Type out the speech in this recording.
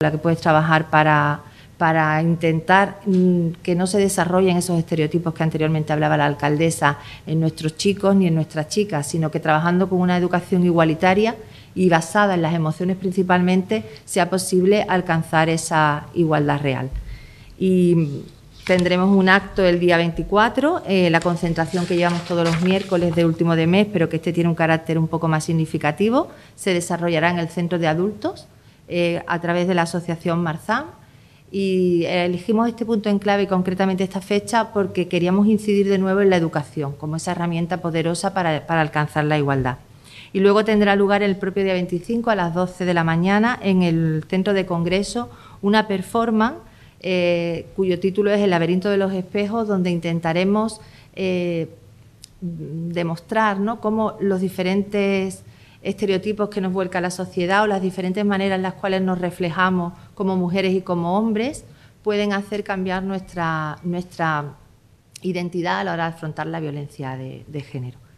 la que puedes trabajar para intentar que no se desarrollen esos estereotipos que anteriormente hablaba la alcaldesa en nuestros chicos ni en nuestras chicas, sino que trabajando con una educación igualitaria y basada en las emociones principalmente, sea posible alcanzar esa igualdad real. Y tendremos un acto el día 24, la concentración que llevamos todos los miércoles de último de mes, pero que este tiene un carácter un poco más significativo, se desarrollará en el centro de adultos a través de la asociación Marzán. Y elegimos este punto en clave y concretamente esta fecha porque queríamos incidir de nuevo en la educación como esa herramienta poderosa para alcanzar la igualdad. Y luego tendrá lugar el propio día 25 a las 12 de la mañana en el centro de congreso una performance cuyo título es El laberinto de los espejos, donde intentaremos demostrar, ¿no?, cómo los diferentes estereotipos que nos vuelca la sociedad o las diferentes maneras en las cuales nos reflejamos como mujeres y como hombres pueden hacer cambiar nuestra identidad a la hora de afrontar la violencia de género.